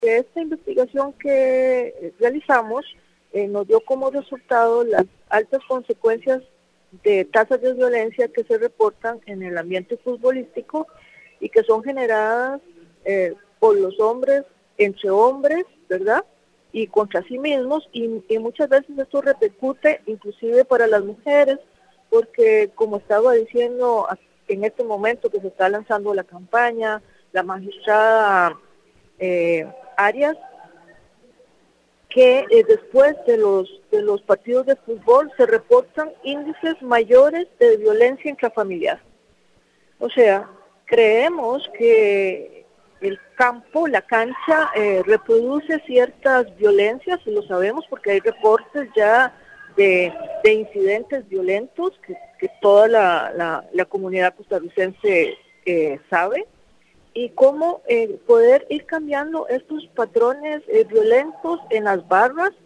de esta investigación que realizamos nos dio como resultado las altas consecuencias de tasas de violencia que se reportan en el ambiente futbolístico y que son generadas por los hombres, entre hombres, ¿verdad? Y contra sí mismos, y muchas veces esto repercute inclusive para las mujeres, porque como estaba diciendo en este momento que se está lanzando la campaña, la magistrada Arias, que después de los partidos de fútbol se reportan índices mayores de violencia intrafamiliar. O sea, creemos que el campo, la cancha, reproduce ciertas violencias, y lo sabemos porque hay reportes ya de incidentes violentos que toda la comunidad costarricense sabe, y cómo poder ir cambiando estos patrones violentos en las barras